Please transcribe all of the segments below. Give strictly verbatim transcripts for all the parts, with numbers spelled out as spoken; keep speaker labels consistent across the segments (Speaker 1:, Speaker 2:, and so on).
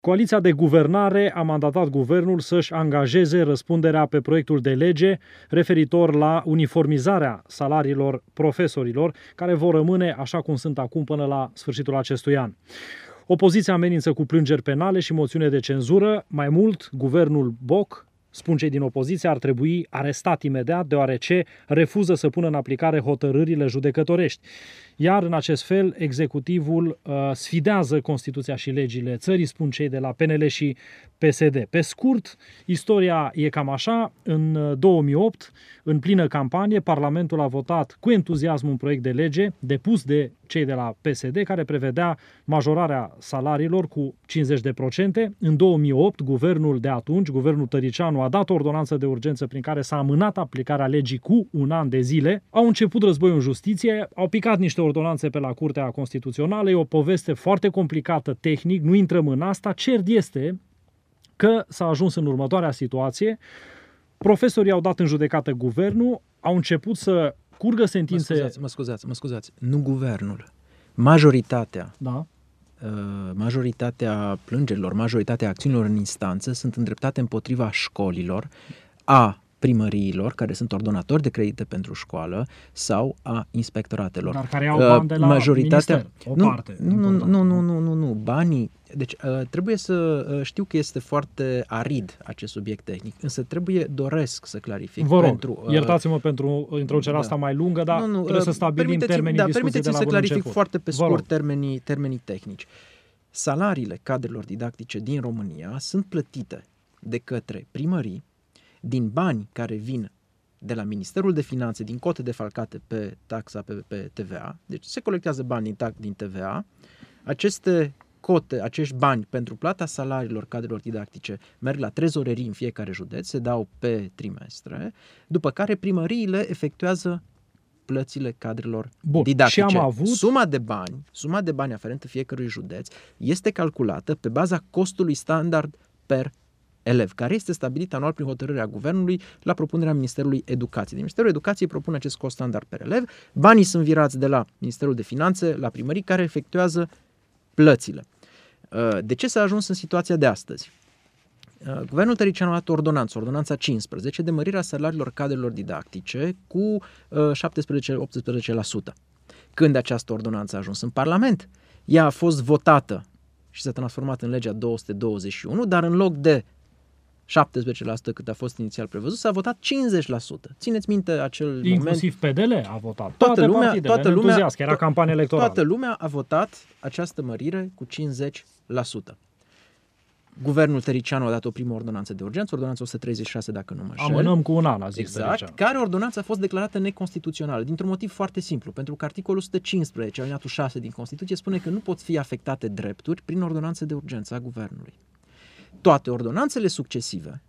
Speaker 1: Coaliția de guvernare a mandatat guvernul să-și angajeze răspunderea pe proiectul de lege referitor la uniformizarea salariilor profesorilor, care vor rămâne așa cum sunt acum până la sfârșitul acestui an. Opoziția amenință cu plângeri penale și moțiune de cenzură. Mai mult, guvernul Boc, spun cei din opoziție, ar trebui arestat imediat, deoarece refuză să pună în aplicare hotărârile judecătorești. Iar, în acest fel, executivul uh, sfidează Constituția și legile țării, spun cei de la P N L și P S D. Pe scurt, istoria e cam așa. În două mii opt, în plină campanie, Parlamentul a votat cu entuziasm un proiect de lege depus de cei de la P S D, care prevedea majorarea salariilor cu cincizeci de procente. În două mii opt, guvernul de atunci, guvernul Tăricianu, a dat o ordonanță de urgență prin care s-a amânat aplicarea legii cu un an de zile. Au început războiul în justiție, au picat niște ordonanțe pe la Curtea Constituțională. E o poveste foarte complicată tehnic, nu intrăm în asta. Cert este că s-a ajuns în următoarea situație. Profesorii au dat în judecată guvernul, au început să curgă sentințe...
Speaker 2: Mă scuzați, mă scuzați, mă scuzați. Nu guvernul. Majoritatea.
Speaker 1: Da.
Speaker 2: Majoritatea plângerilor, majoritatea acțiunilor în instanță sunt îndreptate împotriva școlilor, a primăriilor, care sunt ordonatori de credite pentru școală, sau a inspectoratelor.
Speaker 1: Dar care au bani de la
Speaker 2: majoritatea...
Speaker 1: minister, o
Speaker 2: nu,
Speaker 1: parte.
Speaker 2: Nu, nu, nu, nu, nu, nu, nu, banii... Deci trebuie să știu că este foarte arid acest subiect tehnic, însă trebuie, doresc să clarific.
Speaker 1: Vă rog,
Speaker 2: pentru,
Speaker 1: iertați-mă pentru introducerea da. asta mai lungă, dar nu, nu, trebuie să stabilim termenii
Speaker 2: da,
Speaker 1: discuției de la
Speaker 2: să clarific
Speaker 1: început.
Speaker 2: foarte pe scurt termenii, termenii tehnici. Salariile cadrelor didactice din România sunt plătite de către primării din bani care vin de la Ministerul de Finanțe, din cote defalcate pe taxa pe, pe T V A. Deci se colectează bani din, tax, din T V A. Aceste cote, acești bani pentru plata salariilor cadrelor didactice merg la trezorerii în fiecare județ, se dau pe trimestre, după care primăriile efectuează plățile cadrelor
Speaker 1: Bun,
Speaker 2: didactice.
Speaker 1: Și am avut...
Speaker 2: Suma de bani, suma de bani aferentă fiecărui județ este calculată pe baza costului standard per elev, care este stabilit anual prin hotărârea guvernului la propunerea Ministerului Educației. Ministerul Educației propune acest cost standard per elev, banii sunt virați de la Ministerul de Finanțe la primării, care efectuează plățile. De ce s-a ajuns în situația de astăzi? Guvernul Tăricianu a dat ordonanță, ordonanța cincisprezece, de mărirea salariilor cadrelor didactice cu șaptesprezece-optsprezece la sută. Când această ordonanță a ajuns în Parlament, ea a fost votată și s-a transformat în legea două sute douăzeci și unu, dar în loc de șaptesprezece la sută cât a fost inițial prevăzut, s-a votat cincizeci la sută. Țineți minte acel
Speaker 1: Inclusiv
Speaker 2: moment?
Speaker 1: Inclusiv P D L a votat.
Speaker 2: Toată
Speaker 1: toate
Speaker 2: lumea,
Speaker 1: partidele,
Speaker 2: toată lumea,
Speaker 1: era campanie electorală.
Speaker 2: Toată lumea a votat această mărire cu cincizeci la sută. Guvernul Tăricianu a dat o primă ordonanță de urgență, ordonanța o sută treizeci și șase, dacă nu mă înșel.
Speaker 1: Amânăm cu un an, a zis
Speaker 2: exact,
Speaker 1: Tăricianu.
Speaker 2: Care ordonanță a fost declarată neconstituțională, dintr-un motiv foarte simplu, pentru că articolul o sută cincisprezece, alineatul șase din Constituție, spune că nu pot fi afectate drepturi prin ordonanță de urgență a guvernului. Toate ordonanțele succesive,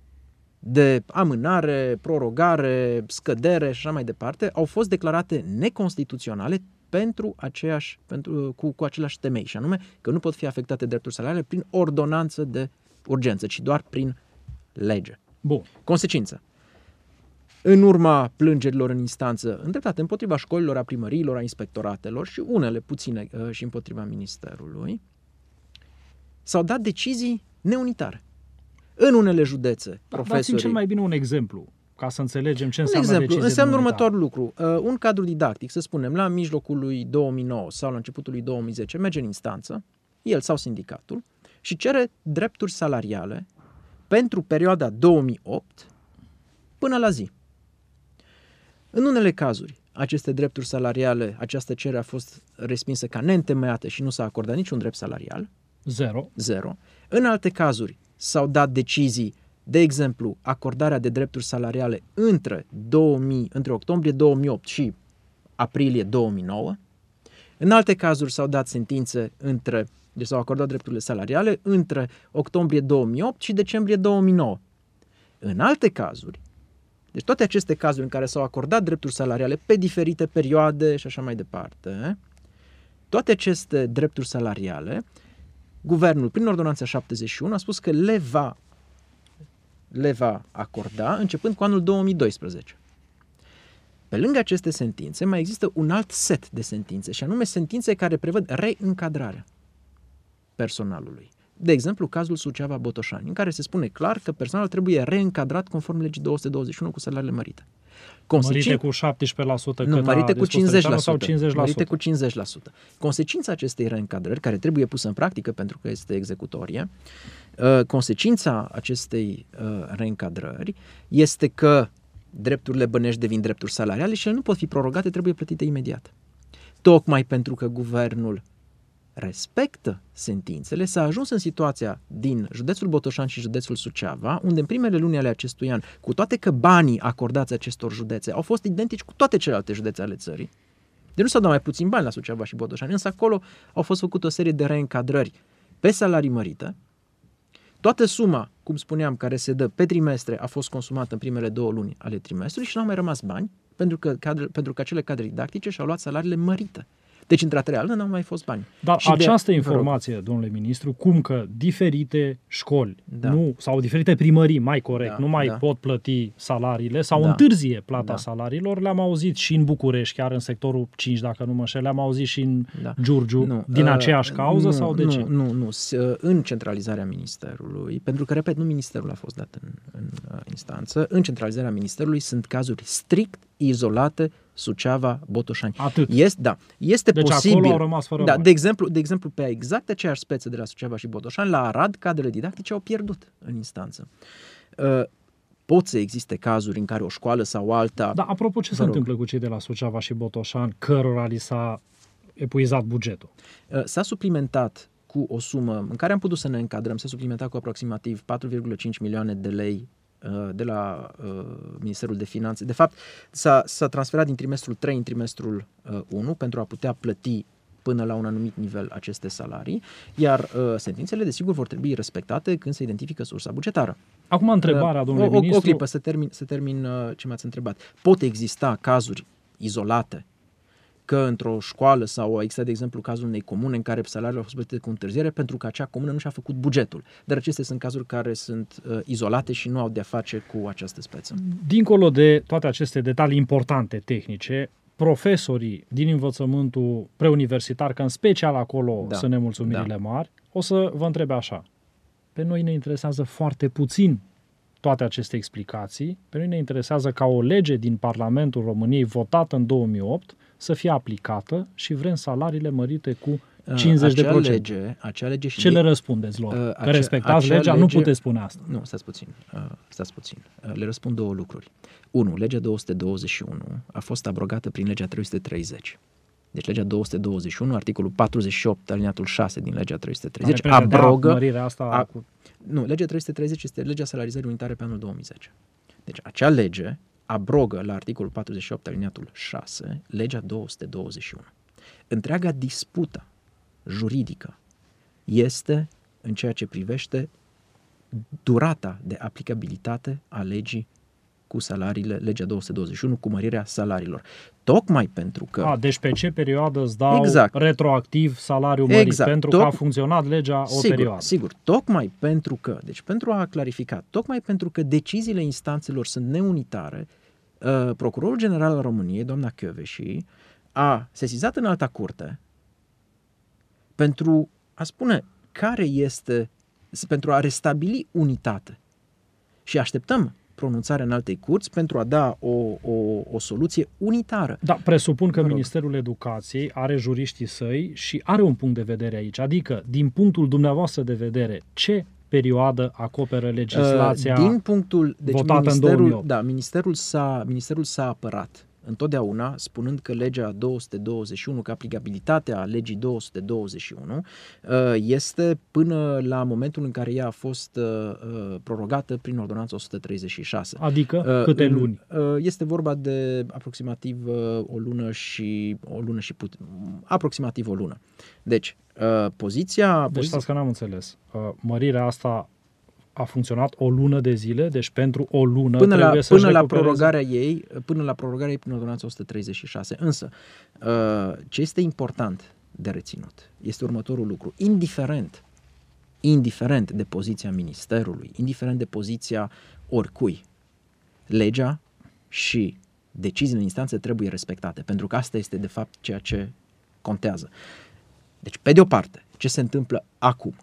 Speaker 2: de amânare, prorogare, scădere și așa mai departe, au fost declarate neconstituționale pentru aceeași, pentru, cu, cu același temei, și anume că nu pot fi afectate drepturi salariale prin ordonanță de urgență, ci doar prin lege.
Speaker 1: Bun.
Speaker 2: Consecință. În urma plângerilor în instanță îndreptate împotriva școlilor, a primăriilor, a inspectoratelor și unele puține uh, și împotriva ministerului, s-au dat decizii neunitare. În unele județe,
Speaker 1: da,
Speaker 2: profesorii...
Speaker 1: Dați-mi cel mai bine un exemplu, ca să înțelegem ce
Speaker 2: un
Speaker 1: înseamnă
Speaker 2: exemplu,
Speaker 1: decizie
Speaker 2: înseamnă
Speaker 1: neunitară.
Speaker 2: următorul lucru. Uh, un cadru didactic, să spunem, la mijlocul lui două mii nouă sau la începutul lui două mii zece, merge în instanță, el sau sindicatul, și cere drepturi salariale pentru perioada două mii opt până la zi. În unele cazuri, aceste drepturi salariale, această cerere a fost respinsă ca neîntemeiată și nu s-a acordat niciun drept salarial.
Speaker 1: Zero.
Speaker 2: Zero. În alte cazuri s-au dat decizii, de exemplu, acordarea de drepturi salariale între, două mii, între octombrie două mii opt și aprilie două mii nouă. În alte cazuri s-au dat sentințe între, deci s-au acordat drepturile salariale între octombrie două mii opt și decembrie două mii nouă. În alte cazuri, deci toate aceste cazuri în care s-au acordat drepturi salariale pe diferite perioade și așa mai departe, toate aceste drepturi salariale, guvernul, prin ordonanța șaptezeci și unu, a spus că le va, le va acorda începând cu anul două mii doisprezece. Pe lângă aceste sentințe, mai există un alt set de sentințe, și anume sentințe care prevăd reîncadrarea personalului. De exemplu, cazul Suceava-Botoșani, în care se spune clar că personalul trebuie reîncadrat conform legii două sute douăzeci și unu cu salariile mărite.
Speaker 1: Consecin... Mărite cu șaptespreze la sută
Speaker 2: nu, mărite cu cincizeci la sută
Speaker 1: sau cincizeci la sută.
Speaker 2: Mărite cu cincizeci la sută. Consecința acestei reîncadrări, care trebuie pusă în practică pentru că este executorie, uh, consecința acestei uh, reîncadrări este că drepturile bănești devin drepturi salariale și ele nu pot fi prorogate, trebuie plătite imediat. Tocmai pentru că guvernul respectă sentințele, s-a ajuns în situația din județul Botoșani și județul Suceava, unde în primele luni ale acestui an, cu toate că banii acordați acestor județe au fost identici cu toate celelalte județe ale țării, deci nu s-au dat mai puțin bani la Suceava și Botoșani, însă acolo au fost făcute o serie de reîncadrări pe salarii mărite. Toată suma, cum spuneam, care se dă pe trimestre a fost consumată în primele două luni ale trimestrului și nu au mai rămas bani pentru că, cadre, pentru că acele cadre didactice și-au luat salariile mărite. Deci, între a treia lună n-au mai fost bani.
Speaker 1: Dar
Speaker 2: și
Speaker 1: această
Speaker 2: de...
Speaker 1: informație, domnule ministru, cum că diferite școli
Speaker 2: da.
Speaker 1: nu, sau diferite primării, mai corect,
Speaker 2: da,
Speaker 1: nu mai
Speaker 2: da.
Speaker 1: pot plăti salariile sau
Speaker 2: da.
Speaker 1: întârzie plata
Speaker 2: da.
Speaker 1: salariilor, le-am auzit și în București, chiar în sectorul cinci, dacă nu mă înșel, le-am auzit și în
Speaker 2: da.
Speaker 1: Giurgiu,
Speaker 2: nu.
Speaker 1: din aceeași
Speaker 2: uh,
Speaker 1: cauză
Speaker 2: nu,
Speaker 1: sau de
Speaker 2: nu,
Speaker 1: ce?
Speaker 2: Nu, nu, în centralizarea ministerului, pentru că, repet, nu ministerul a fost dat în, în uh, instanță, în centralizarea ministerului sunt cazuri strict izolate, Suceava, Botoșani.
Speaker 1: Atât.
Speaker 2: Este, da, este
Speaker 1: deci
Speaker 2: posibil.
Speaker 1: Acolo au rămas fără
Speaker 2: da,
Speaker 1: bani.
Speaker 2: de exemplu, de exemplu, pe exact aceeași speță de la Suceava și Botoșani, la Arad, cadrele didactice au pierdut în instanță. Uh, pot să existe cazuri în care o școală sau alta...
Speaker 1: Dar apropo, ce se
Speaker 2: rog.
Speaker 1: întâmplă cu cei de la Suceava și Botoșani, cărora li s-a epuizat bugetul?
Speaker 2: Uh, s-a suplimentat cu o sumă în care am putut să ne încadrăm, s-a suplimentat cu aproximativ patru virgulă cinci milioane de lei de la uh, Ministerul de Finanțe. De fapt, s-a, s-a transferat din trimestrul trei în trimestrul uh, unu pentru a putea plăti până la un anumit nivel aceste salarii, iar uh, sentințele, desigur, vor trebui respectate când se identifică sursa bugetară.
Speaker 1: Acum întrebarea,
Speaker 2: uh,
Speaker 1: domnule
Speaker 2: o,
Speaker 1: ministru...
Speaker 2: O clipă, să termin, să termin uh, ce m-ați întrebat. Pot exista cazuri izolate că într-o școală sau a existat, de exemplu, cazul unei comune în care salariile au fost plătite cu întârziere pentru că acea comună nu și-a făcut bugetul. Dar acestea sunt cazuri care sunt uh, izolate și nu au de-a face cu această speță.
Speaker 1: Dincolo de toate aceste detalii importante, tehnice, profesorii din învățământul preuniversitar, că în special acolo
Speaker 2: da.
Speaker 1: sunt nemulțumirile
Speaker 2: da.
Speaker 1: mari, o să vă întreb așa. Pe noi ne interesează foarte puțin toate aceste explicații. Pe noi ne interesează ca o lege din Parlamentul României votată în două mii opt să fie aplicată și vrem salariile mărite cu cincizeci de procente.
Speaker 2: Lege, acea lege și
Speaker 1: Ce le răspundeți lor?
Speaker 2: Uh,
Speaker 1: că respectați legea,
Speaker 2: lege,
Speaker 1: nu puteți spune asta.
Speaker 2: Nu, stați puțin. Uh, stați puțin. Uh, le răspund două lucruri. Unu, legea două sute douăzeci și unu a fost abrogată prin legea trei sute treizeci. Deci legea două sute douăzeci și unu, articolul patruzeci și opt, alineatul șase din legea trei sute treizeci, abrogă...
Speaker 1: Asta
Speaker 2: a,
Speaker 1: cu...
Speaker 2: Nu, legea trei sute treizeci este legea salarizării unitare pe anul două mii zece. Deci acea lege abrogă la articolul patruzeci și opt, alineatul șase, legea două sute douăzeci și unu. Întreaga dispută juridică este în ceea ce privește durata de aplicabilitate a legii cu salariile, legea două sute douăzeci și unu, cu mărirea salariilor. Tocmai pentru că...
Speaker 1: A, deci pe ce perioadă îți dau
Speaker 2: exact. retroactiv
Speaker 1: salariul mărit?
Speaker 2: Exact.
Speaker 1: Pentru
Speaker 2: Toc...
Speaker 1: că a funcționat legea o
Speaker 2: sigur,
Speaker 1: perioadă.
Speaker 2: Sigur, tocmai pentru că, deci pentru a clarifica, tocmai pentru că deciziile instanțelor sunt neunitare, uh, Procurorul General al României, doamna Kövesi, a sesizat în alta curte pentru a spune care este, pentru a restabili unitate. Și așteptăm pronunțarea în altei curți pentru a da o, o, o soluție unitară.
Speaker 1: Da, presupun că Ministerul Educației are juriștii săi și are un punct de vedere aici. Adică, din punctul dumneavoastră de vedere, ce perioadă acoperă legislația
Speaker 2: uh, din punctul, deci
Speaker 1: votată
Speaker 2: ministerul,
Speaker 1: în două mii opt?
Speaker 2: Da, ministerul s-a, ministerul s-a apărat întotdeauna, spunând că legea două sute douăzeci și unu, că aplicabilitatea legii două sute douăzeci și unu este până la momentul în care ea a fost prorogată prin ordonanța o sută treizeci și șase.
Speaker 1: Adică câte
Speaker 2: în,
Speaker 1: luni?
Speaker 2: Este vorba de aproximativ o lună și o lună și put, aproximativ o lună. Deci, poziția...
Speaker 1: Deci
Speaker 2: poziția...
Speaker 1: stați că n-am înțeles. Mărirea asta a funcționat o lună de zile, deci pentru o lună
Speaker 2: până
Speaker 1: trebuie
Speaker 2: la,
Speaker 1: să-și
Speaker 2: până la
Speaker 1: recupereze...
Speaker 2: prorogarea ei, până la prorogarea ei prin ordonanța o sută treizeci și șase. Însă, ce este important de reținut este următorul lucru. Indiferent, indiferent de poziția ministerului, indiferent de poziția oricui, legea și deciziile în instanță trebuie respectate, pentru că asta este de fapt ceea ce contează. Deci, pe de o parte, ce se întâmplă acum?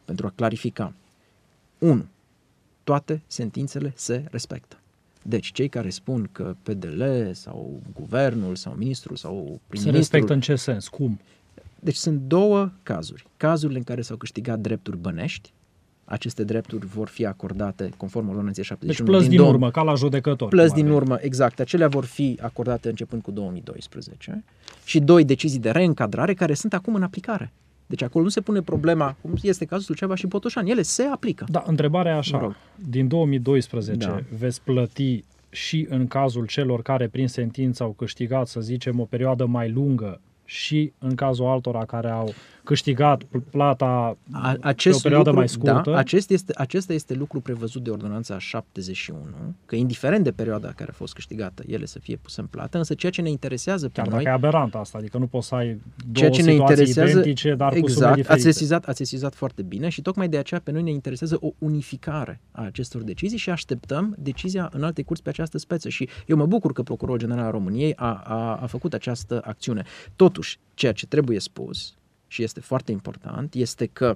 Speaker 2: pentru a clarifica. unu. Toate sentințele se respectă. Deci cei care spun că P D L sau guvernul sau ministrul sau prim-ministrul...
Speaker 1: Se respectă în ce sens? Cum?
Speaker 2: Deci sunt două cazuri. Cazurile în care s-au câștigat drepturi bănești, aceste drepturi vor fi acordate conform ordonanței șaptezeci și unu.
Speaker 1: Deci plăți din,
Speaker 2: din
Speaker 1: urmă, ca la judecător.
Speaker 2: Plăți din urmă, exact. Acelea vor fi acordate începând cu două mii doisprezece. Și doi, decizii de reîncadrare care sunt acum în aplicare. Deci acolo nu se pune problema, cum este cazul Suceava și Botoșani. Ele se aplică.
Speaker 1: Da, întrebarea e așa. Mă rog. Din două mii doisprezece da. veți plăti și în cazul celor care prin sentință au câștigat, să zicem, o perioadă mai lungă și în cazul altora care au câștigat plata A, acest pe o perioadă lucru, mai scurtă.
Speaker 2: Da, acest este, acesta este lucru prevăzut de ordonanța șaptezeci și unu, că indiferent de perioada care a fost câștigată, ele să fie puse în plată, însă ceea ce ne interesează pe
Speaker 1: Chiar
Speaker 2: noi...
Speaker 1: dacă e aberant asta, adică nu poți să ai două
Speaker 2: ceea ce ne
Speaker 1: situații
Speaker 2: interesează,
Speaker 1: identice, dar
Speaker 2: exact,
Speaker 1: cu sume diferite.
Speaker 2: Ați sesizat, ați sesizat foarte bine și tocmai de aceea pe noi ne interesează o unificare a acestor decizii și așteptăm decizia în alte curți pe această speță. Și eu mă bucur că Procurorul General al României a, a, a făcut această acțiune. Totuși, ceea ce trebuie spus și este foarte important, este că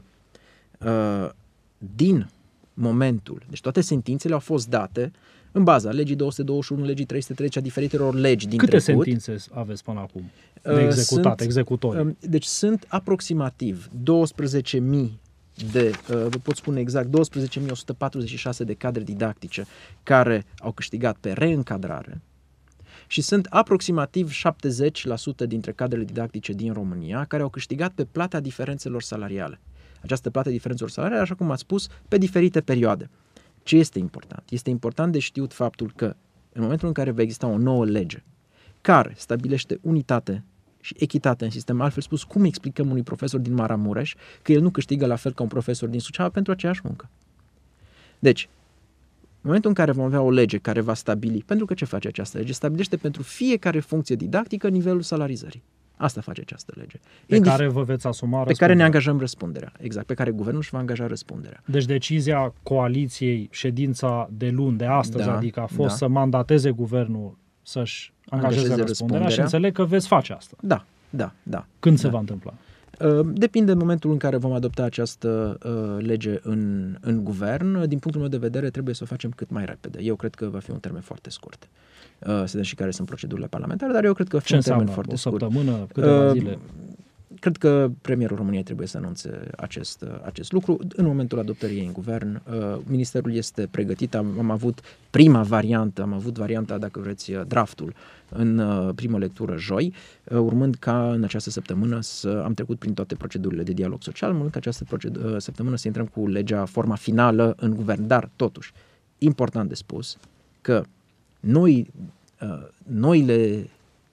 Speaker 2: uh, din momentul, deci toate sentințele au fost date în baza legii două sute douăzeci și unu, legii trei sute treizeci, a diferitelor legi din
Speaker 1: Câte
Speaker 2: trecut.
Speaker 1: Câte sentințe aveți până acum de executat,
Speaker 2: sunt,
Speaker 1: executori?
Speaker 2: Deci sunt aproximativ douăsprezece mii de, vă pot spune exact, douăsprezece mii o sută patruzeci și șase de cadre didactice care au câștigat pe reîncadrare. Și sunt aproximativ șaptezeci la sută dintre cadrele didactice din România care au câștigat pe plata diferențelor salariale. Această plată diferențelor salariale, așa cum ați spus, pe diferite perioade. Ce este important? Este important de știut faptul că în momentul în care va exista o nouă lege care stabilește unitate și echitate în sistem, altfel spus, cum explicăm unui profesor din Maramureș că el nu câștigă la fel ca un profesor din Suceava pentru aceeași muncă? Deci, în momentul în care vom avea o lege care va stabili, pentru că ce face această lege? Stabilește pentru fiecare funcție didactică nivelul salarizării. Asta face această lege.
Speaker 1: Pe Indif- care vă veți asuma
Speaker 2: Pe care ne angajăm răspunderea. Exact, pe care guvernul își va angaja răspunderea.
Speaker 1: Deci decizia coaliției, ședința de luni, de astăzi, da, adică a fost da. să mandateze guvernul să-și angajeze, angajeze răspunderea, răspunderea și înțeleg că veți face asta.
Speaker 2: Da, da, da.
Speaker 1: Când
Speaker 2: da.
Speaker 1: se va întâmpla?
Speaker 2: Depinde de momentul în care vom adopta această uh, lege în, în guvern. Din punctul meu de vedere, trebuie să o facem cât mai repede. Eu cred că va fi un termen foarte scurt. Uh, să vedem și care sunt procedurile parlamentare, dar eu cred că va fi
Speaker 1: Ce
Speaker 2: un termen
Speaker 1: înseamnă?
Speaker 2: foarte
Speaker 1: o
Speaker 2: scurt.
Speaker 1: Săptămână, câteva zile? Uh,
Speaker 2: Cred că premierul României trebuie să anunțe acest, acest lucru. În momentul adoptării ei în guvern, uh, ministerul este pregătit. Am, am avut prima variantă, am avut varianta, dacă vreți, draftul în uh, primă lectură joi, uh, urmând ca în această săptămână să am trecut prin toate procedurile de dialog social, urmând ca această proced- uh, săptămână să intrăm cu legea, forma finală în guvern. Dar, totuși, important de spus că noi, uh, noile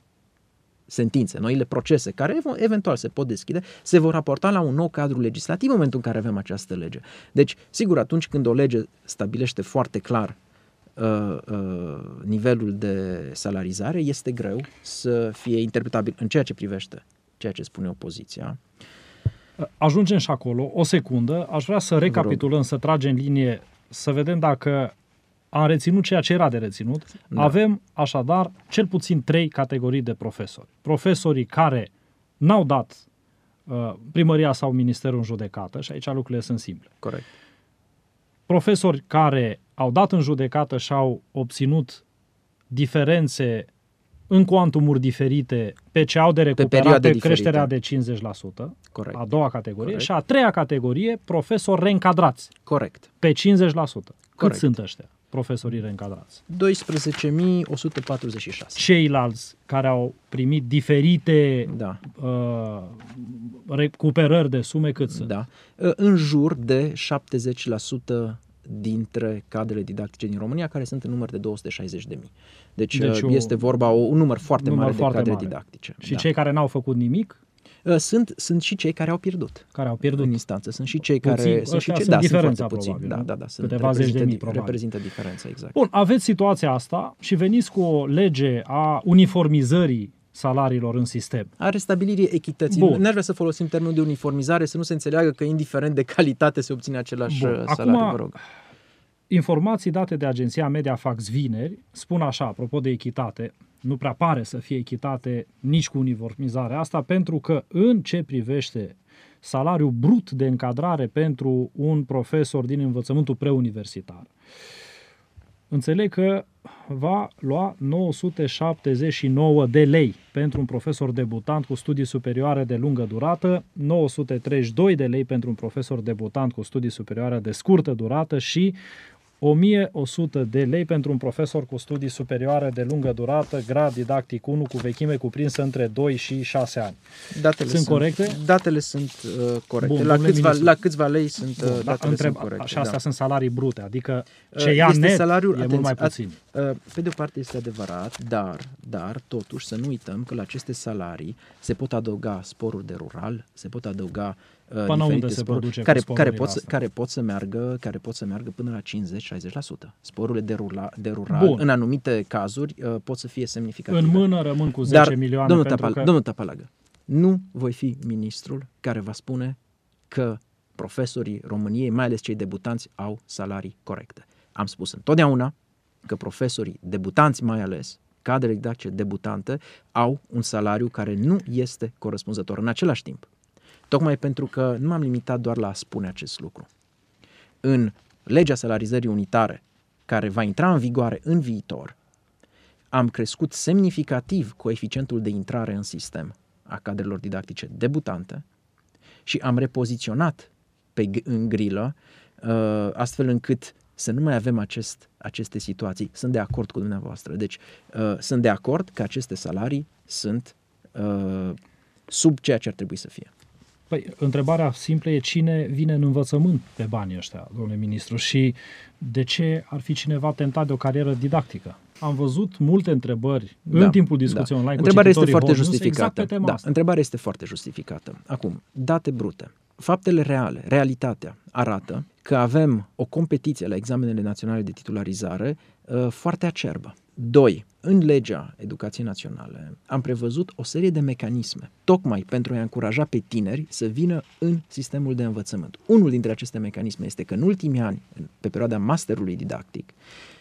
Speaker 2: sentințe, noile procese care eventual se pot deschide, se vor raporta la un nou cadru legislativ în momentul în care avem această lege. Deci, sigur, atunci când o lege stabilește foarte clar uh, uh, nivelul de salarizare, este greu să fie interpretabil în ceea ce privește ceea ce spune opoziția.
Speaker 1: Ajungem și acolo. O secundă. Aș vrea să recapitulăm, să tragem linie, să vedem dacă am reținut ceea ce era de reținut. Da. Avem, așadar, cel puțin trei categorii de profesori. Profesorii care n-au dat uh, primăria sau ministerul în judecată, și aici lucrurile sunt simple.
Speaker 2: Corect.
Speaker 1: Profesori care au dat în judecată și au obținut diferențe în cuantumuri diferite pe ce au de recuperat pe, pe creșterea de cincizeci la sută.
Speaker 2: Corect.
Speaker 1: A doua categorie.
Speaker 2: Corect.
Speaker 1: Și a treia categorie, profesori reîncadrați.
Speaker 2: Corect.
Speaker 1: Pe cincizeci la sută. Cât
Speaker 2: Corect.
Speaker 1: sunt ăștia? Profesorii reîncadrați.
Speaker 2: doisprezece mii o sută patruzeci și șase.
Speaker 1: Ceilalți care au primit diferite
Speaker 2: da.
Speaker 1: uh, recuperări de sume, cât sunt?
Speaker 2: Da. În jur de șaptezeci la sută dintre cadrele didactice din România, care sunt în număr de două sute șaizeci de mii. Deci, deci este vorba o, un număr foarte
Speaker 1: număr
Speaker 2: mare
Speaker 1: foarte
Speaker 2: de cadre
Speaker 1: mare.
Speaker 2: didactice.
Speaker 1: Și
Speaker 2: da.
Speaker 1: cei care n-au făcut nimic?
Speaker 2: Sunt, sunt și cei care au pierdut.
Speaker 1: Care au pierdut.
Speaker 2: În instanță. Sunt și cei
Speaker 1: puțin,
Speaker 2: care... Sunt și cei,
Speaker 1: sunt
Speaker 2: da,
Speaker 1: diferența,
Speaker 2: sunt
Speaker 1: probabil.
Speaker 2: Da, da, da, sunt,
Speaker 1: câteva zeci de mii, probabil.
Speaker 2: Reprezintă diferența, exact.
Speaker 1: Bun, aveți situația asta și veniți cu o lege a uniformizării salariilor în sistem.
Speaker 2: A restabilirii echității.
Speaker 1: Bun.
Speaker 2: N-aș vrea să folosim termenul de uniformizare, să nu se înțeleagă că indiferent de calitate se obține același
Speaker 1: Bun.
Speaker 2: salariu.
Speaker 1: Acum,
Speaker 2: vă rog.
Speaker 1: Informații date de agenția Mediafax vineri spun așa, apropo de echitate, nu prea pare să fie echitate nici cu uniformizarea asta, pentru că în ce privește salariu brut de încadrare pentru un profesor din învățământul preuniversitar. Înțeleg că va lua nouă sute șaptezeci și nouă de lei pentru un profesor debutant cu studii superioare de lungă durată, nouă sute treizeci și doi de lei pentru un profesor debutant cu studii superioare de scurtă durată și o mie o sută de lei pentru un profesor cu studii superioare de lungă durată, grad didactic unu cu vechime cuprinsă între doi și șase ani.
Speaker 2: Datele
Speaker 1: sunt, sunt corecte?
Speaker 2: Datele sunt uh, corecte.
Speaker 1: Bun,
Speaker 2: la, câțiva, la câțiva lei sunt
Speaker 1: Bun,
Speaker 2: uh, datele
Speaker 1: da, întreb,
Speaker 2: sunt corecte.
Speaker 1: Și astea
Speaker 2: da.
Speaker 1: sunt salarii brute, adică ce
Speaker 2: uh,
Speaker 1: ia
Speaker 2: este
Speaker 1: net
Speaker 2: salariul,
Speaker 1: e
Speaker 2: atenție,
Speaker 1: mult mai puțin.
Speaker 2: Uh, pe de o parte este adevărat, dar, dar totuși să nu uităm că la aceste salarii se pot adăuga sporuri de rural, se pot adăuga uh,
Speaker 1: până unde se
Speaker 2: sporuri
Speaker 1: produce
Speaker 2: care, care, pot,
Speaker 1: astea?
Speaker 2: care, pot să meargă, care pot să meargă până la cincizeci la șaizeci la sută. Sporurile de, rula, de rural, Bun. în anumite cazuri, uh, pot să fie semnificative.
Speaker 1: În mână rămân cu zece
Speaker 2: dar,
Speaker 1: milioane
Speaker 2: domnul
Speaker 1: pentru
Speaker 2: Tapal,
Speaker 1: că...
Speaker 2: Domnul Tapalagă, nu voi fi ministrul care va spune că profesorii României, mai ales cei debutanți, au salarii corecte. Am spus întotdeauna că profesorii debutanți, mai ales cadre didactice debutante, au un salariu care nu este corespunzător. În același timp, tocmai pentru că nu m-am limitat doar la a spune acest lucru. În legea salarizării unitare, care va intra în vigoare în viitor, am crescut semnificativ coeficientul de intrare în sistem a cadrelor didactice debutante și am repoziționat pe, în grilă uh, astfel încât să nu mai avem acest, aceste situații. Sunt de acord cu dumneavoastră. Deci uh, sunt de acord că aceste salarii sunt uh, sub ceea ce ar trebui să fie.
Speaker 1: Păi, întrebarea simplă e cine vine în învățământ pe banii ăștia, domnule ministru, și de ce ar fi cineva tentat de o carieră didactică? Am văzut multe întrebări da, în timpul discuției da. online cu
Speaker 2: Întrebarea este foarte
Speaker 1: Hot
Speaker 2: justificată.
Speaker 1: Exact pe tema
Speaker 2: da,
Speaker 1: asta.
Speaker 2: Întrebarea este foarte justificată. Acum, date brute. Faptele reale, realitatea arată că avem o competiție la examenele naționale de titularizare uh, foarte acerbă. Doi, în legea educației naționale am prevăzut o serie de mecanisme, tocmai pentru a încuraja pe tineri să vină în sistemul de învățământ. Unul dintre aceste mecanisme este că în ultimii ani, pe perioada masterului didactic,